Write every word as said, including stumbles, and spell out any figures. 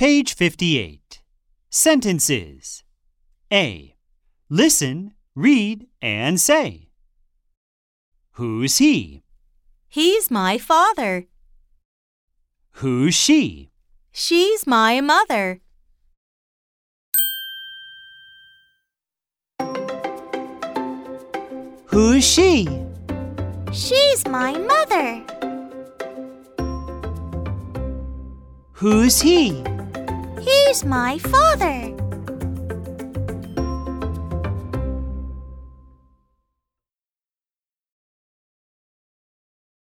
Page fifty-eight. Sentences. A. Listen, read, and say. Who's he? He's my father. Who's she? She's my mother. Who's she? She's my mother. Who's he? He's my father.